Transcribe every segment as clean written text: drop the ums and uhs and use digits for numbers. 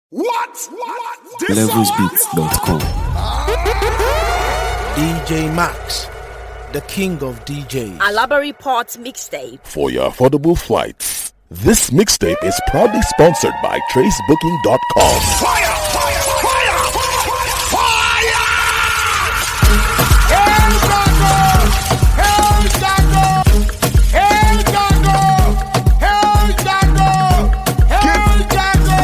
Levelsbeats.com. DJ Max, the king of DJs. Alabari Port Mixtape. For your affordable flights. This mixtape is proudly sponsored by TraceBooking.com. Fire! Fire! Fire! Fire! El Jago! El Jago! El Jago! El Jago! El Jago!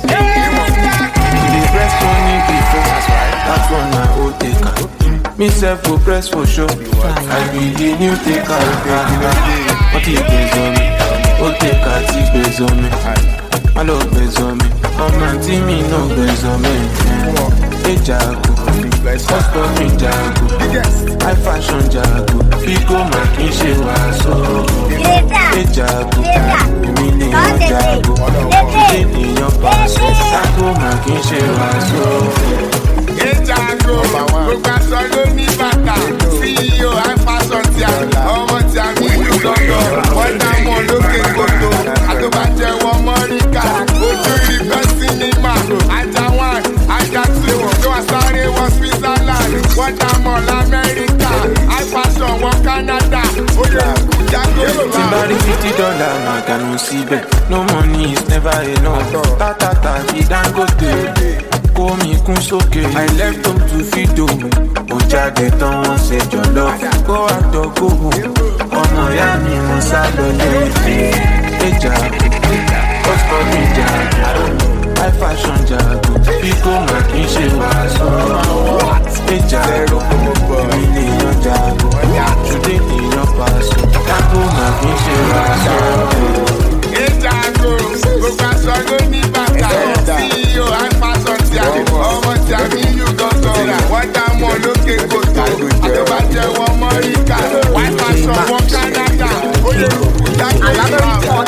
The press money before, that's one my old taker. Me self go press for sure. I be the new taker. What you plays on me? Old taker, he plays on me. I love plays on me. Oh man, me no plays on me. Hey Jago, custom me Jago. I fashion Jago. Pico my kishe waso. Hey Jago, me name Jago. Today in your past, Jago my kishe waso. Jago, gbogbo aṣọ ló ní bàtà. CEO iFashion tí a ọmọ tí a ní ìlú lọ́dọ̀. Wọ́n dá wọn lókè kòtò. Àtọ́bàjẹ́ wọn Mọ́ríkà. Ojú ìfẹ́ sinimá. Ajá one, ajá two. Tí wọ́n sáré wọn Switzerland. Wọ́n dá wọn l'Amẹ́ríkà. iFashion wọn Canada. Ó yẹ kú Jago ló wà. Somebody $50, man, can you see that? No money is never enough. Ta, he don't go to. Call me Kunsoke. I left home to feed home. Ojade don't want say your love. Go out or go home. Ọmọ ya mi mo sá lọ lẹ́yìn. Hey Jago, what's for me Jago? I fashion Jago. Pico ma kì í ṣe wàásù. Hey Jago, èmi nìyàn Jago. Today nìyàn pàṣẹ. Jago ma kì í ṣe wàásù. Hey Jago, gbogbo aṣọ ló ní bàtà. CEO iFashion tí a ọmọ tí a ní ìlú gọ́gọ́rà. Wọ́n dá wọn lókè kòtò. Àtọ́bàjẹ́ wọn Mọ́ríkà. iFashion wọn Canada. Ó yẹ kú Jago ló wà.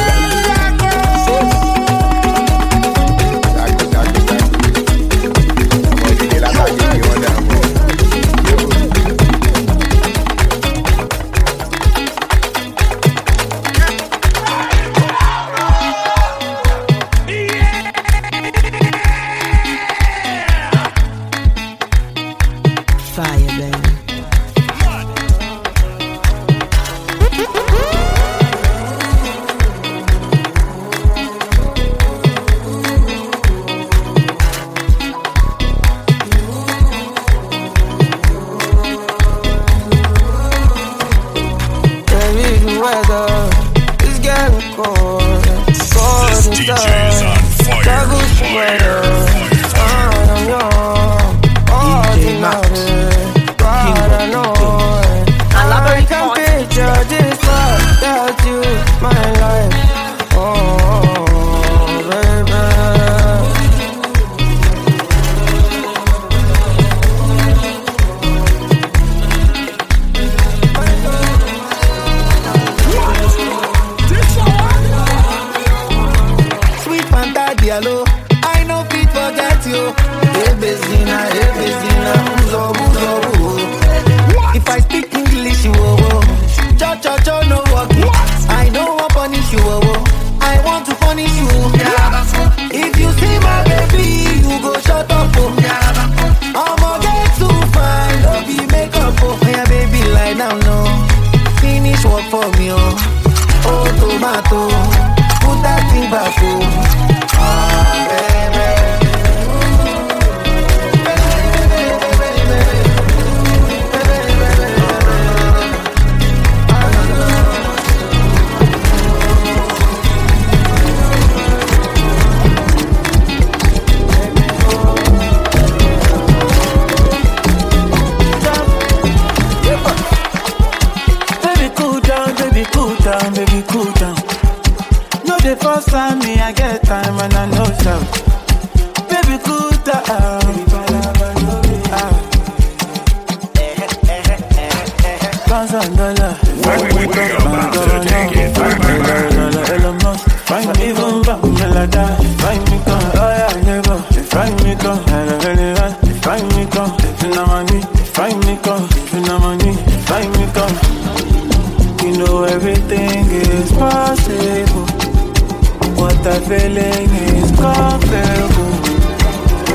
You know everything is possible. What that feeling is comparable.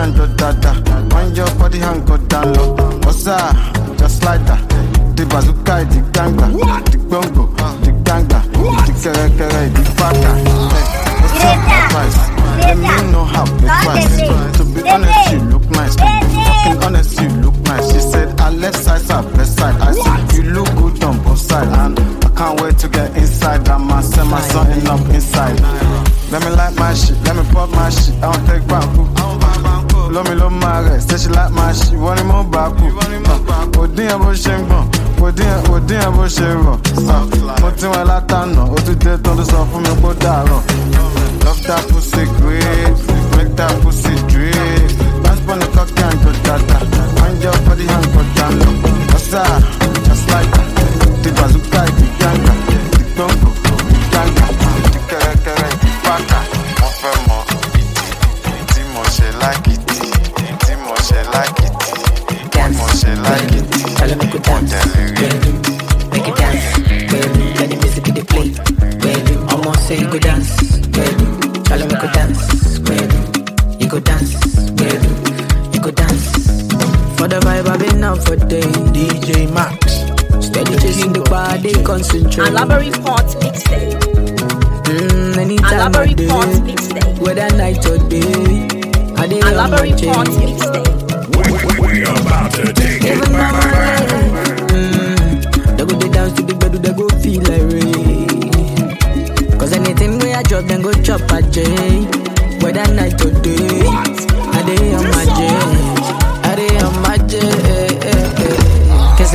and do dada. Wind your body and go down low. What's up? Just like that. The bazooka, the gangba, the bongo, the gangba, the kere, the faka. What's up, my price? Let me know how the price. To be honest, you look nice. Fucking honest, you look nice. She said, our left side's our best side. I said, you look good on both sides. And I can't wait to get inside. I'ma send my something up inside. Let me like my shit, let me pop my shit. I don't take back. Love me, love my rest. Say she like my shit, want him on back. Odin abo shengbo, odin abo shero. Moti wa latano, otude tondo so fun mi ko daro. Love that pussy great, make that pussy drip. Dance pon the cocky and go dada. Wind your body and go down low. What's up? Just like that. The bazooka, the ganga, the bongo, the ganga, the kere, the faka. Mon fait mon iti, mon she like it. Like it, dance, like it. Tell me go dance, make it dance, let the music be the play. Almost say you go dance, tell me go dance, you go dance, you go dance. For the vibe I've been out for days. DJ Max, steady chasing the body, concentrate. Alabari Port mixtape. Anytime I day, whether night or day. Alabari Port mixtape. We about to take it back. They go dance to the bed, they go feel like rain. Cause anything where I drop, then go chop a J. Whether night or day, I dey on my J. I dey on my J. Kese,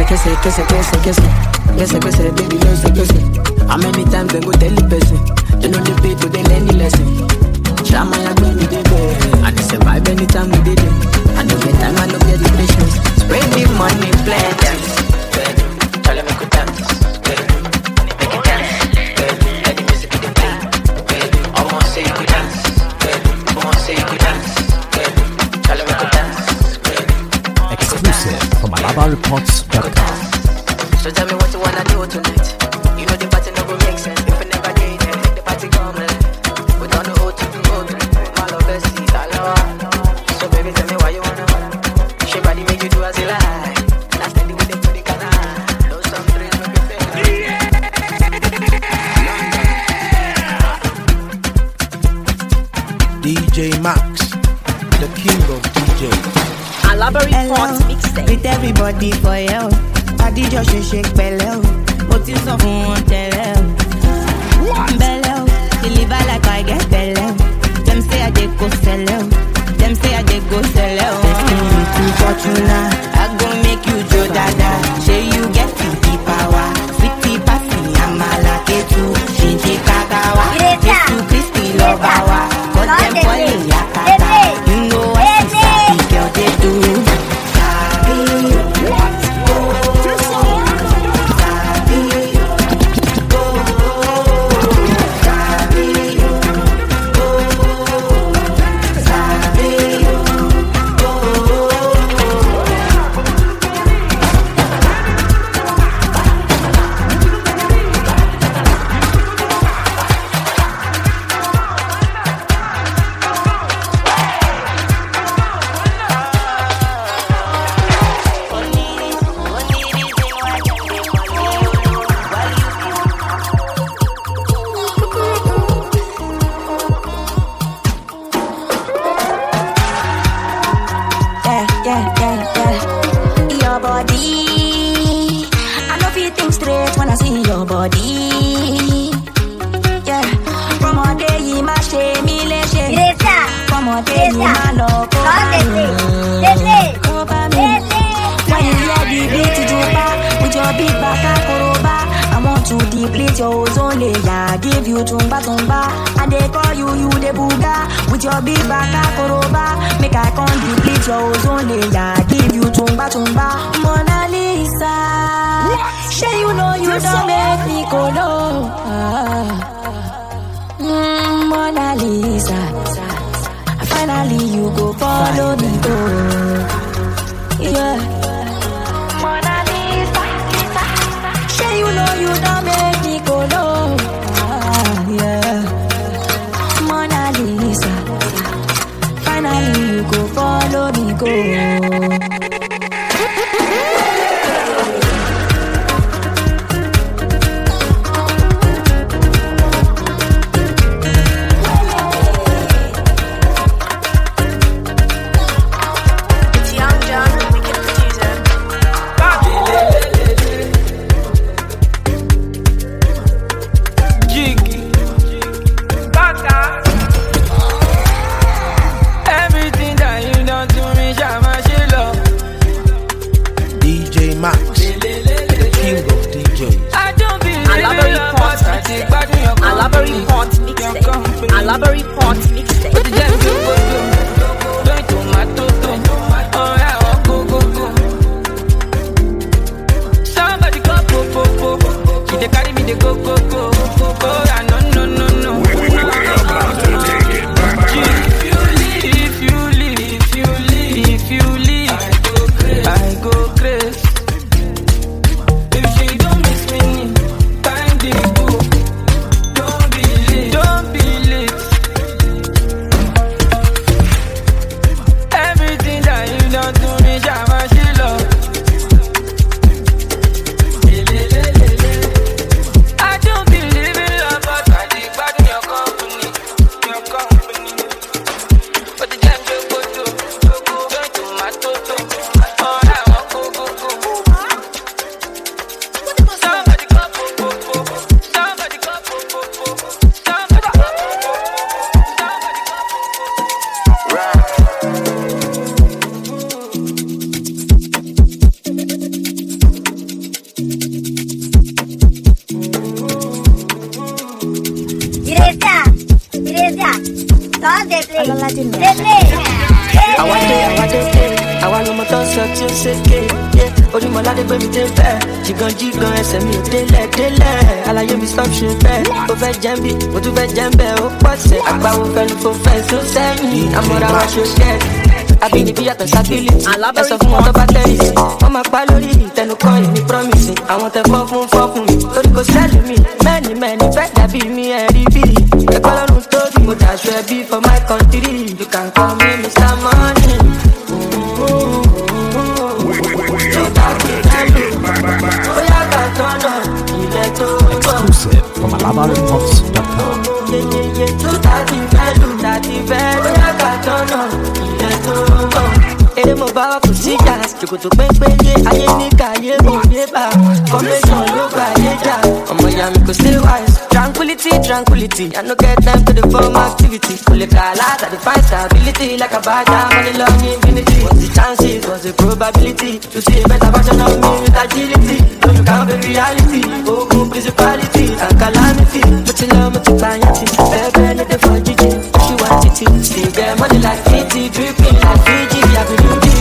baby, kese. How many times they go tell the person? They know the people, they learn the lesson. Shama ya go with the boy. And they survive anytime we did it. I don't get time, I don't get the patience. Spread the money, play dance. Tell them I could dance. Make it dance. Let the music be the play. Almost say you could dance. Almost say you could dance. Tell them I could dance. Exclusive from AlabaReports.com. So tell me what you wanna do tonight. You know the party no go make sense. If you never did, then make the party come. We don't know how to do it. My love is so baby, tell me why you wanna. She body make you do as you like. That's the way they put the canal. Those some thrills make you feel. DJ Max, the king of DJ. Alabari Port mixtape. With everybody for you. Body just shake belly. What is up on belly? Belly. Deliver like I get belly. Them say I dey go sell out. Them say I dey go sell out. Destiny to Fortuna. I go make you Joe Dada. Say you get 50 power. 50 passy. I'm a lucky too. Shinji Kagawa. This too crispy love hour. But them funny yakata. You know what you sabi girl they do. Mona Lisa, finally you go follow me, go. Yeah. Mona Lisa, say you know you don't make me go low. Yeah. Mona Lisa, finally you go follow. Àwa ló mọ tó sọ tí ó ṣe ké. Onímọ̀ ládé gbé mi dé bẹ́ẹ̀. Jìgàn ẹsẹ̀ mi ò délẹ̀. Àlàyé mi stop ṣe bẹ́ẹ̀. Ó fẹ́ jẹ́ bí, mo tún fẹ́ jẹ́ bẹ́ẹ̀. Ó pọ̀ sẹ́, àgbáwo fẹ́nu fò fẹ́ tó sẹ́yìn. Àmọ́ra wa ṣe kẹ́. Àbínibí yàtọ̀ sábìlìtì. Ẹ sọ fún wọn tó bá tẹ̀lé sí. Wọ́n máa pa lórí ìtẹnukọ́ èmi promise. Àwọn tẹ fọ́ fún mi. Torí kò sẹ́lù mi. Mẹ́ni fẹ́ dàbí mi ẹ̀rí bí. Ẹ̀kọ́ lọ́run tóbi. Mo dàṣọ ẹbí for my country. You can call me Mr. Money. Exclusive from AlabaReports.com. Ere mo bá wà kò sí gas, jòkòtò pépéyé, ayé ní káyé mo dé bá. Formation ló gbà yé jà, ọmọ ìyá mi kò stay wise. Tranquility, I no get time to the form activity. Kò lè kà láta, the find stability. Like a badger, money long infinity. What's the chances, what's the probability? To see a better version of me with agility. So you can't be reality, ogun principality and calamity. But you love me to buy it, baby, need the for Gigi. She want it, still get money like Fiti, dripping like Fiji. I be doing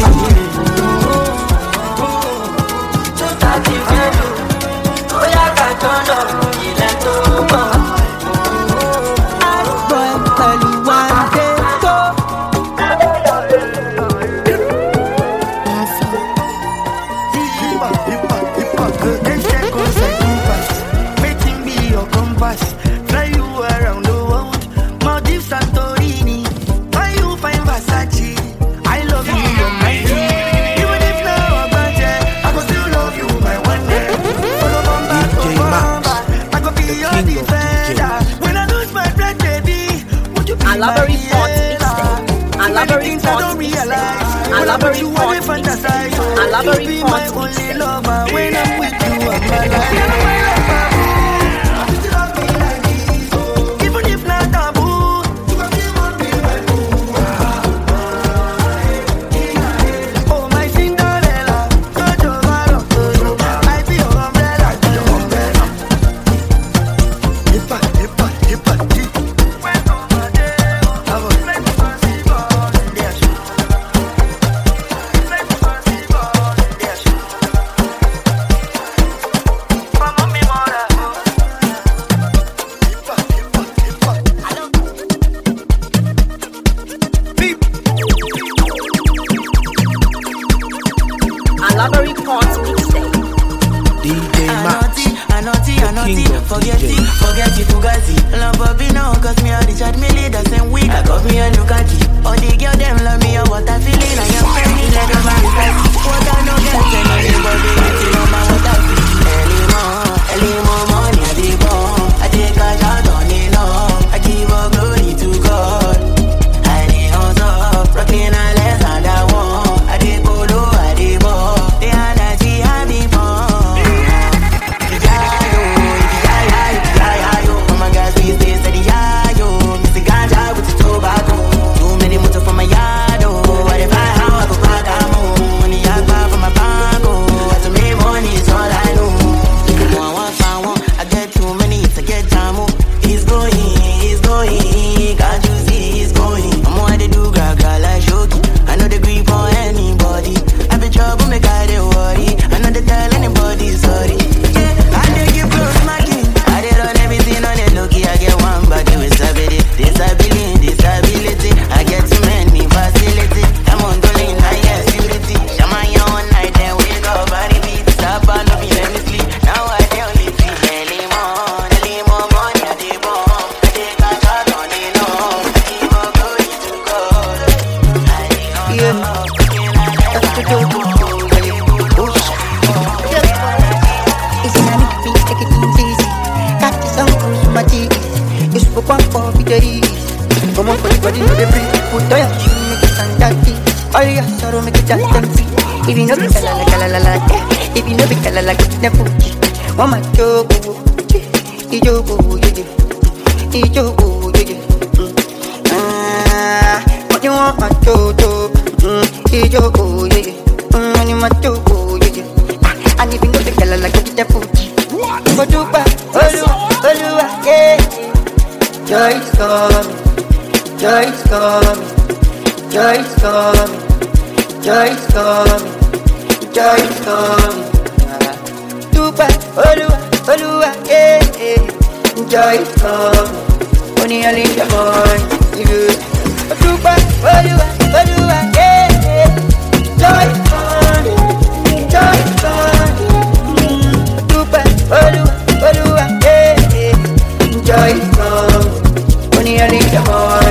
joy is coming, joy is coming, joy is coming, joy is coming. Dubai, Oluwa, yeah, yeah. Joy is coming. Only I need your boy. Dubai, Oluwa, yeah, yeah. Joy is coming, joy is coming. Dubai, Oluwa, yeah, yeah. Joy is coming. Only I need your boy.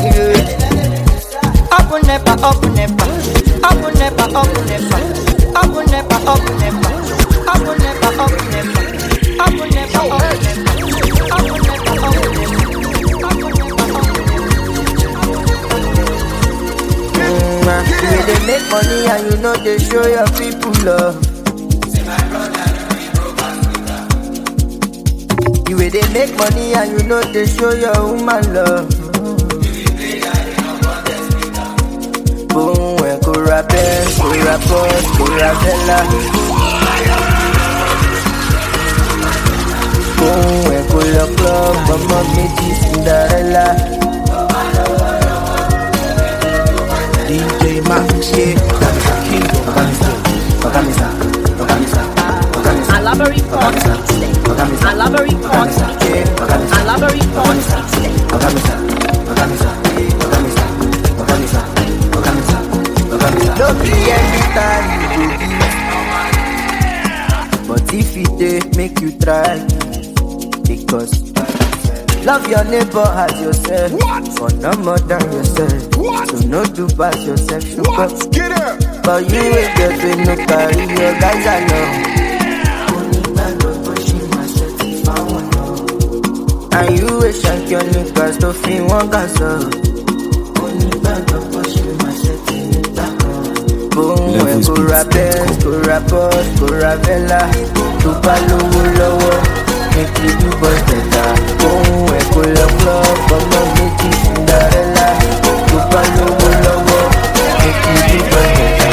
Up on never, up on never, up on never, up on never, up on never, up on never. You they make money and you know they show your people love. You they make money and you know they show your woman love. Boom, when Cora Ben, Cora Post, Cora Bella. Boom, when Cora Club, Mama Miti, Cinderella. DJ Max, yeah, king of I love a report. I love a report. I love a report. Don't be anytime you do, but if it dey make you try, because love your neighbor as yourself, for no more than yourself. So no do pass yourself, sugar. But you ain't get to no carry your guys along. And you a shank your niggas to feel one gas up. Boom, when Cora Benz, Cora Post, Cora Vella. Tupa lowo lowo, make you do boys better. Boom, when Cora Club, Mama Miti, Cinderella. Tupa lowo lowo, make you do boys better.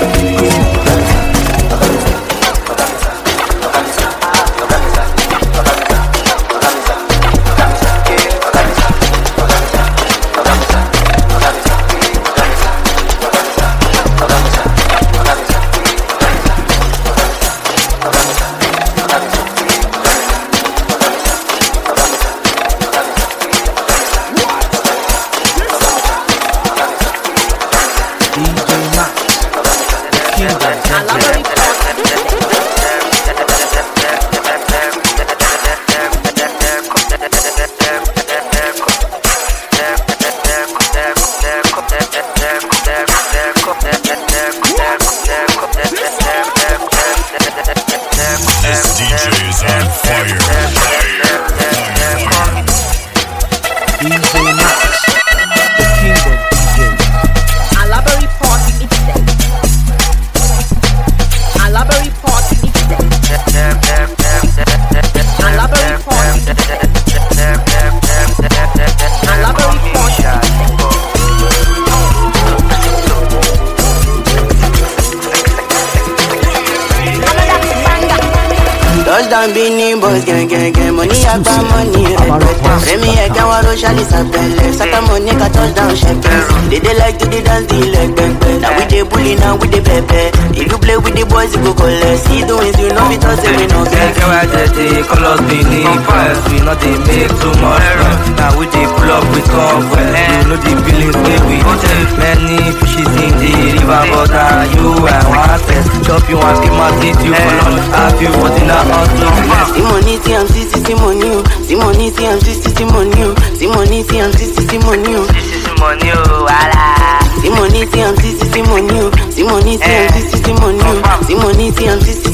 Bini boys gang money agba money Remy Ega waro shali sapele Saka money ka touchdown shekels They like to the dance the leg bang. Now we dey bully now we dey pepe. If you play with the boys you go collect. See the wins you know because we no get. Get why they colors Bini boys. We not they make too much run. Now we dey pull up with comfort. You know the feelings wey we take. Many fishes in the river but you and one test. Chop you and keep my teeth you for lunch. Have you for dinner also. Simoni, TMC, Simoni, Simoni, TMC, Simoni, Simoni, TMC, Simoni, Simoni, wala. Simoni, TMC, Simoni, Simoni, TMC, Simoni, Simoni, TMC,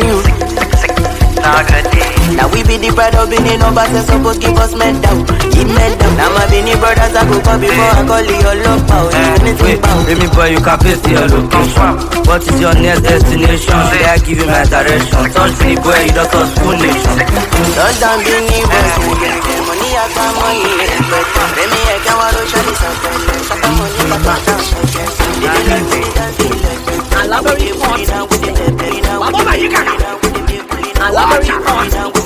Simoni. Now we be the pride of Benin, no boss supposed give us medal. Give medal. Now my Benin brothers I go call before I call you your love power. Wait, baby boy, you can paste your location. What is your next destination? Say I give you my direction. Touch me boy, you don't touch full nation. Touchdown Benin boys, money I got money. Baby I can't want to show this up. Saka money but touchdown. I love a report. Mama, you can. I love a report.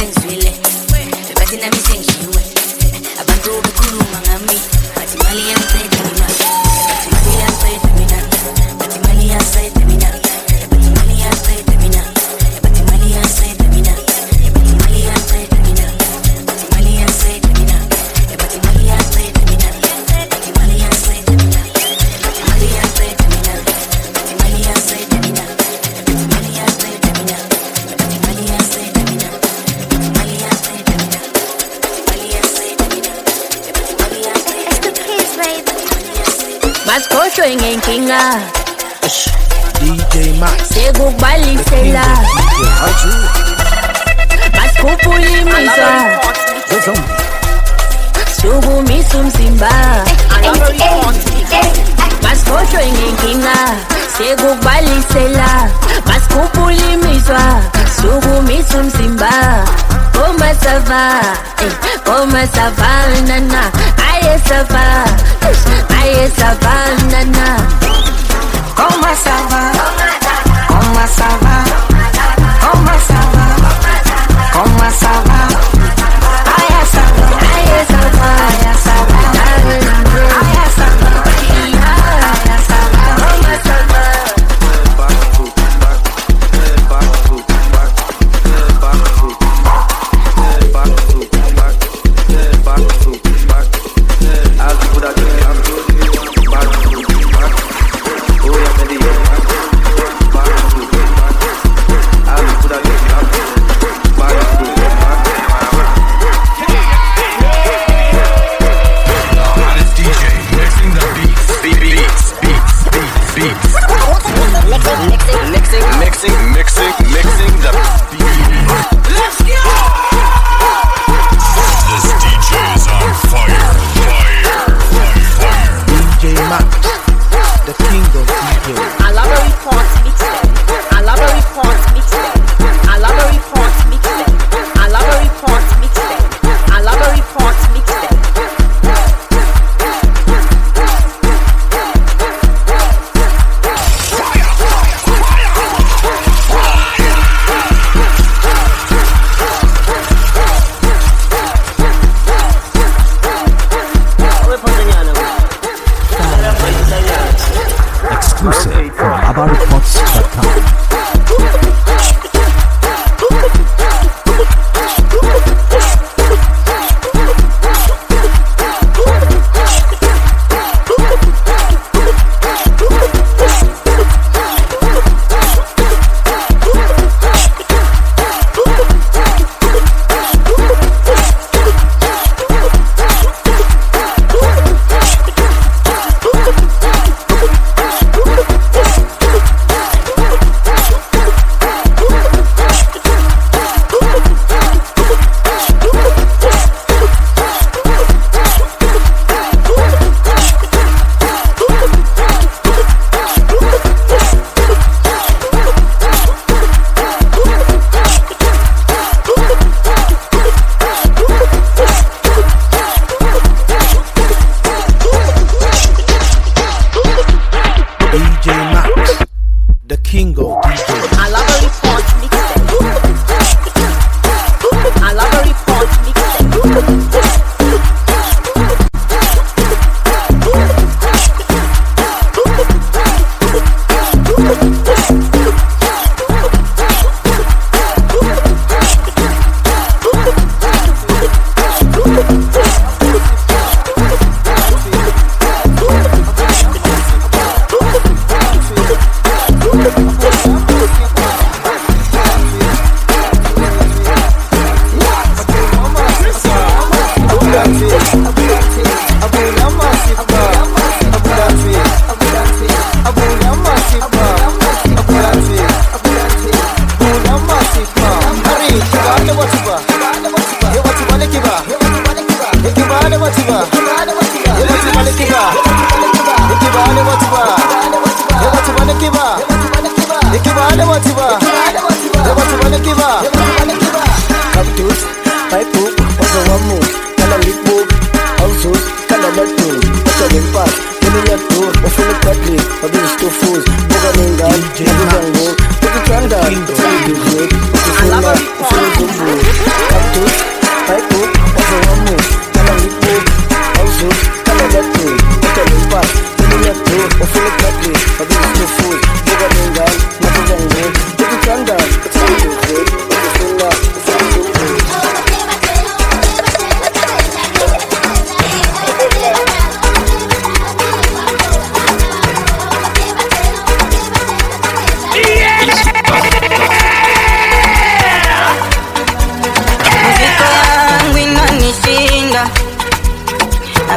DJ Max. Sego Balisela. Maskopuli Misa. Sugu Misum Simba. Maskocho Inginga. Sego Balisela. Maskopuli Misa. Sugu Misum Simba. Comment ça va? Comment ça va, nana? Aïe, ça va. Aïe, ça va, nana. Comment ça va? Comment ça va? Comment ça va? Comment ça va? Aïe, ça va. Aïe, ça va. Aïe, ça va. Aïe, ça va. Aïe, ça va. Comment ça va? Mixing the beat. Let's go! This DJ is on fire. DJ Max, the king of DJ. I love a report mixtape. I love a report mixtape. I love a report mixtape. I love a report mixtape. I love a report mixtape. Exclusive from ABBAReports.com.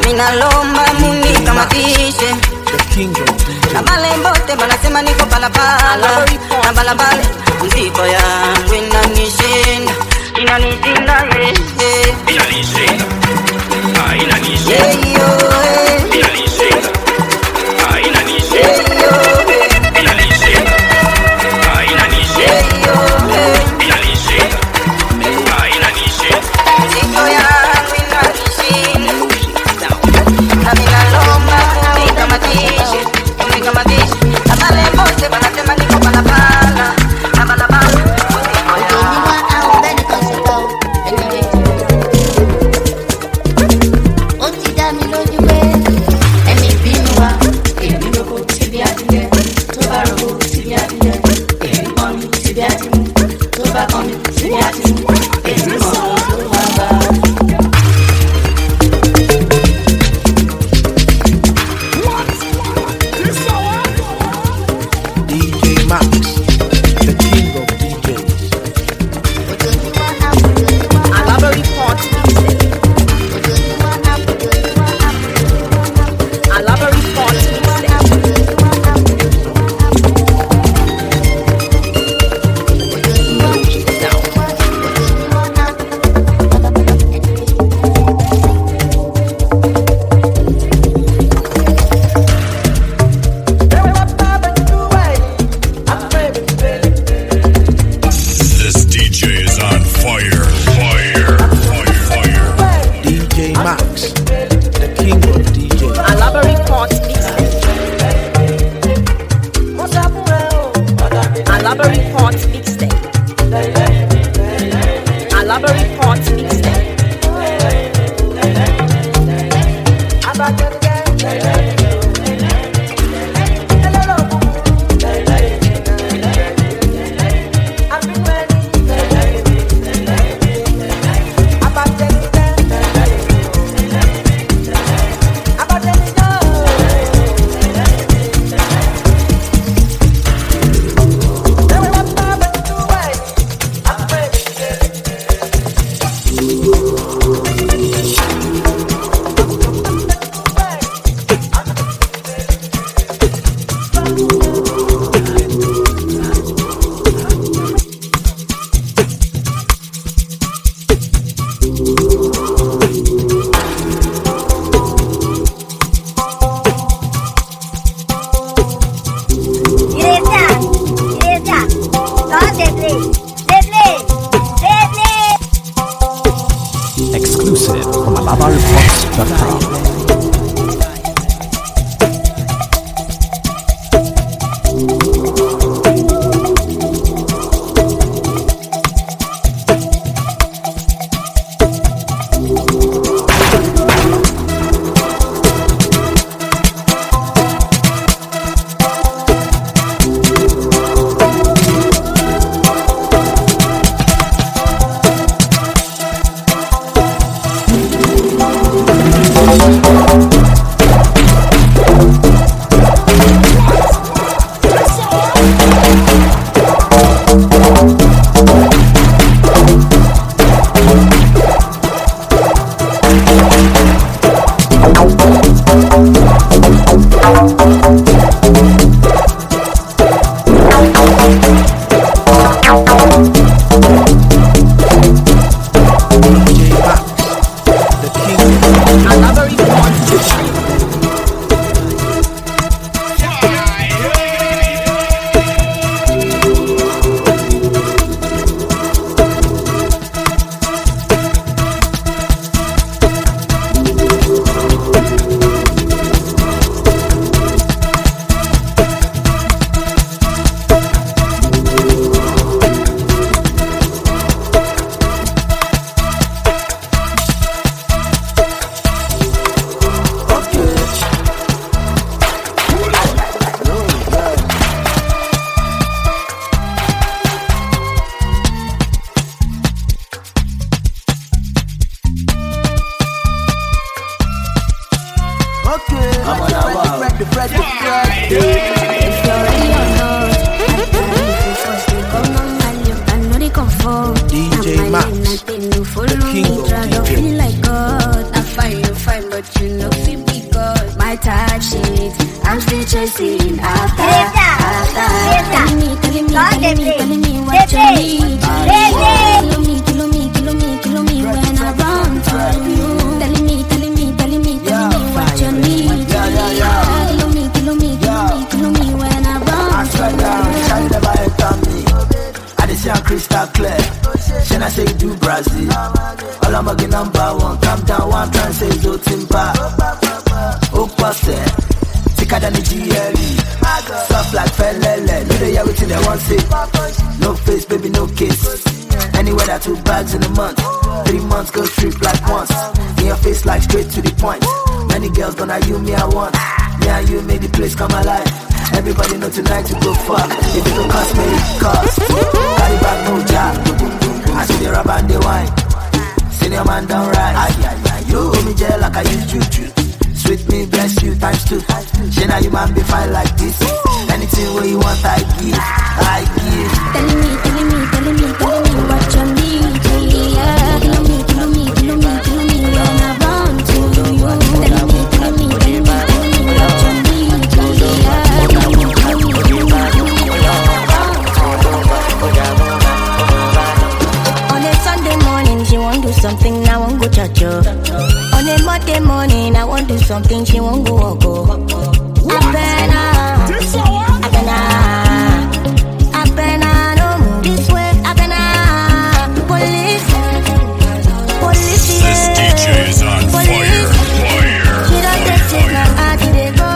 Mina lomba muni kama tishe. The king of DJ. Na malembote banasema niko balabala. Na balabala mziko yangu inanishinda. Inanishinda Inanishinda. Inanishinda. Inanishinda. Exclusive from AlabaReports.com. DJ Max, the king of DJ. Feel like God, I find you fine, but you know. Brazil. All I'm again number one. Calm down, one try and say it's all timber. Thicker than the GLE. Soft like Felele. No they hear everything they want say. No face, baby, no kiss. Anywhere that 2 bags in a month. 3 months go strip like once. In your face like straight to the point. Many girls gonna you, me I want. Me and you made the place come alive. Everybody know tonight to go fuck. If it don't cost me, it cost. Carry back no job. I see the rubber and the wine. Senior man down right. You hold me jail like I used you. Sweet me, bless you, times 2. She now you man be fine like this. Anything where you want, I give. Telling me what you need, yeah. Killing me when I want to. Telling me what you need, yeah. On a Sunday morning, she won't do something, I won't go church. On a Monday morning, I won't do something, she won't go walk. I better, no move this way. I better, police, This DJ is on fire. She don't take it now, I did it go.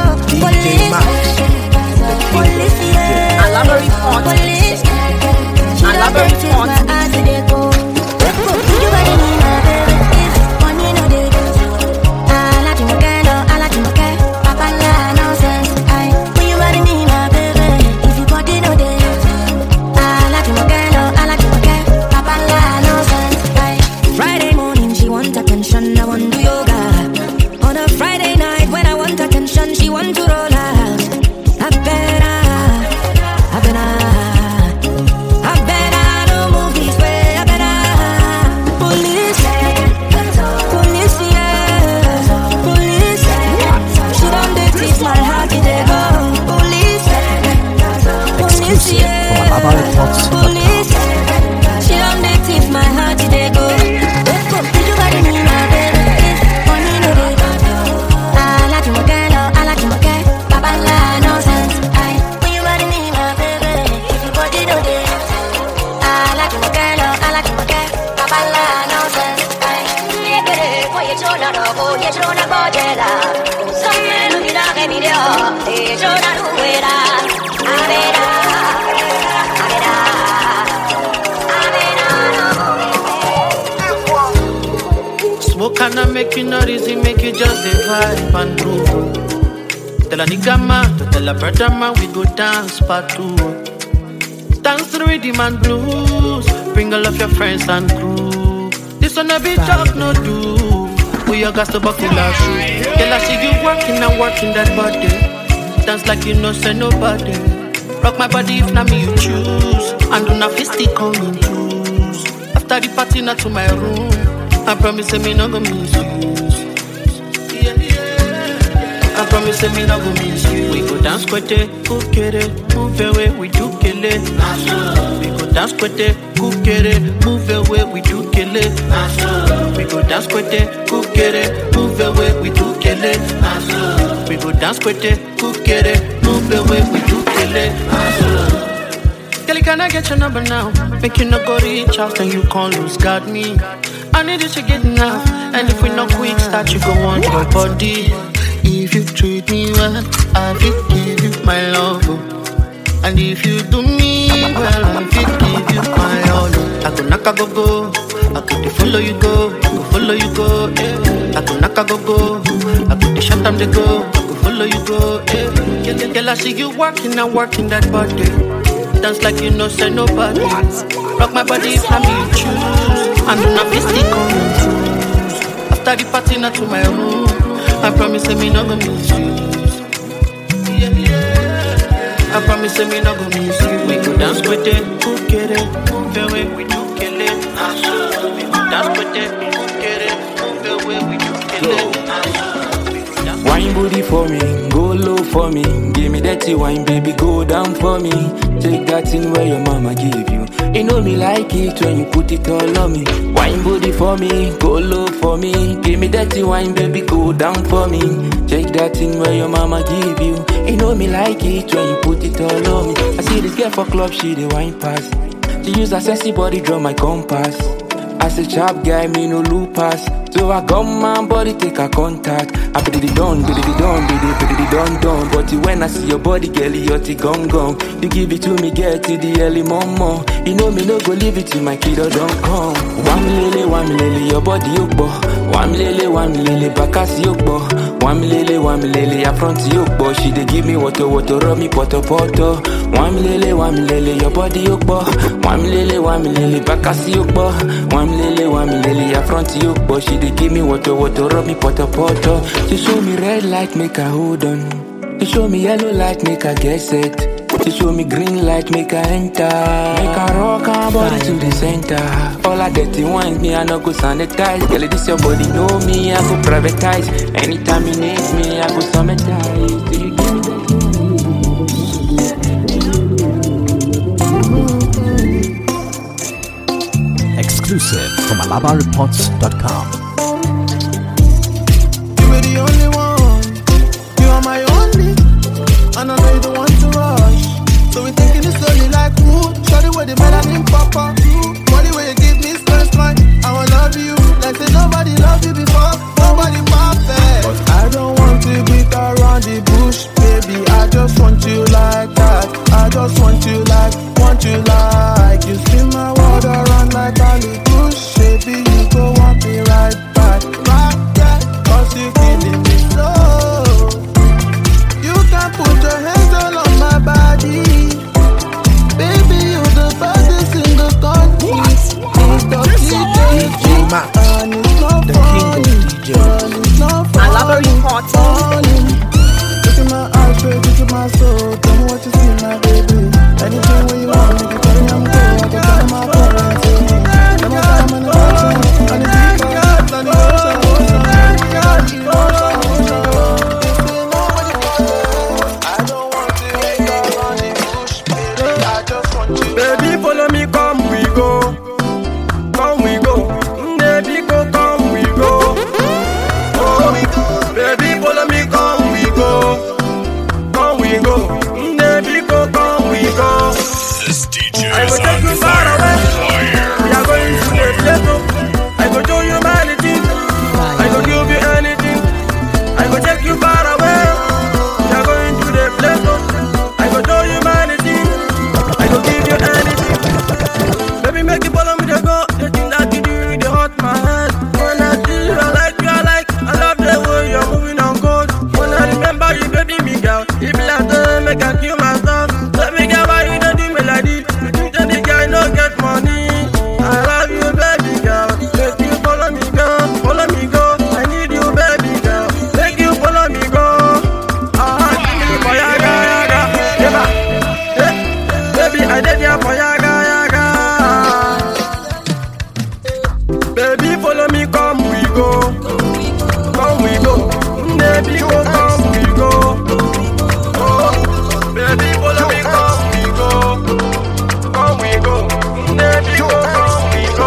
Police, yeah. I love a report. Police, I love a report. I did it go. You better need my baby. If money no dey, I like you again, I like you again. Papa la nonsense. When you better need my baby. If you body no dey, I like you again, I like you again. Papa la nonsense. Friday morning she want attention, I want to yoga. On a Friday night when I want attention, she want to roll out. I better no move this way. I better police, yeah. Police, she don't take my heart, they go. Police, yeah. Police, she don't take my heart, they go. You got me, my baby. Money no dey. I like you again, I like you again. Papa la nonsense. When you got me, my baby. If you body no dey. I like you again, I like you again. Papa la nonsense. Poi io sono dopo, io sono bogela. Somme lui da che mi dio, e sono nuera. Avera. Smoke cannot make you not easy, make you just a vibe and groove. Tell a nigga man, tell a brother man, we go dance part 2. Dance to the rhythm and blues. Bring all of your friends and crew. This one a be talk, no do. We all got to buckle our shoes. Girl, I see you working and working that body. Dance like you know, say nobody. Rock my body if not me you choose. And do not fisty come in twos. After the party, not to my room. I promise me not gonna miss you. I promise me not gonna miss you. We go dance kwete, kukere, move away, we do kill it. We go dance kwete, kukere, move away, we do kill it. We go dance kwete, kukere, move away, we do kill it. We go dance kwete, kukere, move away, we do kill it. Girl, can I get your number now? Make you not go reach out and you can't lose guard me. I need you to get now. And if we not quick start, you go on your body. If you treat me well, I will give you my love. And if you do me well, I will give you my all. I go knock a go. I could follow you go. I go follow you go. I go knock a go. I could shut them to go. I go follow you go. Girl, I see you working and working that body. Dance like you know, say nobody. Rock my body if I me choose. And do not be stick on me. After the party, not to my room. I promise me not gonna miss you. I promise me not gonna miss you. We go dance with it, cook it, move away, we do kill it. We go dance with it, cook it, move away, we do kill it. Wine booty for me, go low for me. Give me that wine, baby, go down for me. Take that thing where your mama give you. You know me like it when you put it all on me. Wine booty for me, go low for me. Give me that wine, baby, go down for me. Take that thing where your mama give you. You know me like it when you put it all on me. I see this girl for club, she the wine pass. She use her sexy body, draw my compass. As a chap guy, me no loop pass. So I got my body take a contact. I put it done. But when I see your body, girl, you're the gong. You give it to me, get it the early mama. You know me no go leave it till my kiddo don't come. One lele, your body yokbo. One lele, bakas yokbo. One lele, your front yokbo. She dey give me water, rub me poto. One lele, your body yokbo. One lele, bakas yokbo. One lele, your front yokbo. She dey give me water, rub me poto. She show me red light, make her hold on. She show me yellow light, make her get set. She show me green light, make her enter. Make her rock her body to the center. All I dirty wants me, I no go sanitize. Girl, this your body, know me, I go privatize. Anytime you need me, I go summitize. Do you give me that? Exclusive from alabareports.com. You were the only one. You are my only. And I know you don't want to rush. So we taking it slowly like wood. Shorty with the melanin papa. Body where you give me stress line. I will love you. Like say nobody loved you before. Nobody perfect. But I don't want to beat around the bush, baby. I just want you like that. I just want you like. You spin my world around like a little push. Baby, you go want me right back. Right there. Cause you killing me slow. You can put your hands all on my body. Baby, you the baddest in the country. DJ Max, the king of DJs. Elaborate party. Look in my eyes, straight into my soul. Tell me what you see, my baby. Anything when you want me, you carry I'm good. I can tell my parents. Tell my time and the ocean. And the deep parts and the ocean. Baby, follow me, come we go. Baby, go, come we go. Oh, baby, follow me, come we go. Baby, go, come we go. This DJ I is go take you far away. We are going to the place. I go show you humanity. I go give you anything. I go take you far away. We are going to the place. I go show you humanity. I go give you anything. Baby, make you follow me to go. The thing that you do, they hurt my head. When I see you, I like. I love the way you're moving on good. When I remember you, baby, me girl. If like make I kill myself. Let me get why you don't do me like this. You think that the guy no get money. I love you, baby girl. Make you follow me, go. I need you, baby girl. Make you follow me, go. Give me for yaga. Baby, I did ya for yaga. Baby, follow me, come we go. Baby, go, come we go. Oh, baby, follow me, come we go. Baby, go, come we go.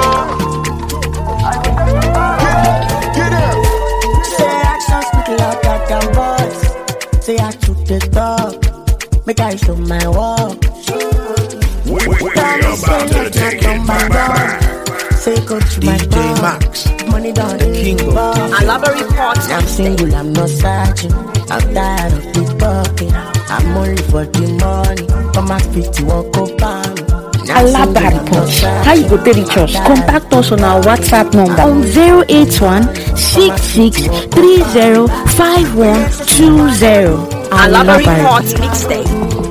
Get it. Say actions speak louder than words. Say I took the talk. Make I show my work. We about to take it back. Say go to my DJ Max, money down the king of DJs. Elaborate party. I'm single, I'm not searching. I'm tired of this talking. I'm only for the money. For my 51 coupon. Alabariport. How you go reach us? Contact us on our WhatsApp number on 081-6630-5120. Elaborate mixtape.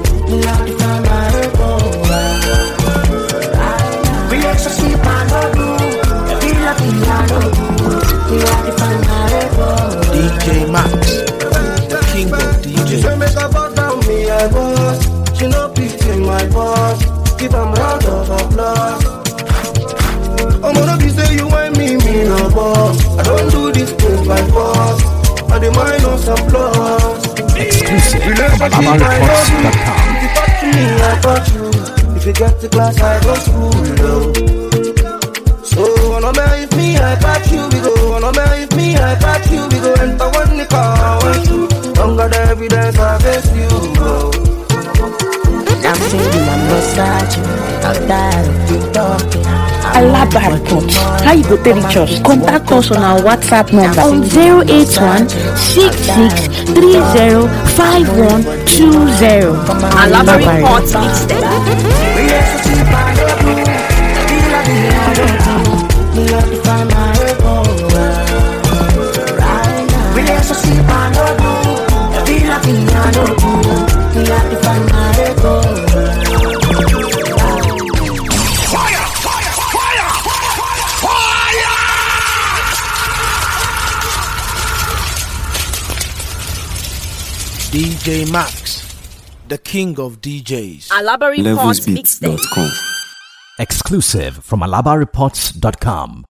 DJ Max, the king of DJs. She make her fuck down me, I boss. She no pity my boss. Give a round of applause. I'm gonna be say you and me no boss. I don't do this things by force. I demand no some flaws. Exclusive from Relationship, I love you. If you fuck to me, I fuck you. If you get to class, I go school though. So no matter if me, I pack you, we go. No matter if me, I pack you, we go. Enter one the car, one two. Don't got the evidence, I face you, bro. I'm single, I'm not searching. I'm tired of you talking. I'm Alaba Report. How you go take reach us? Contact us on our WhatsApp number on 081 66 30 5120. Alaba Report mixtape. DJ Max, the king of DJs. Alaba Report mixtape. Exclusive from alabareports.com.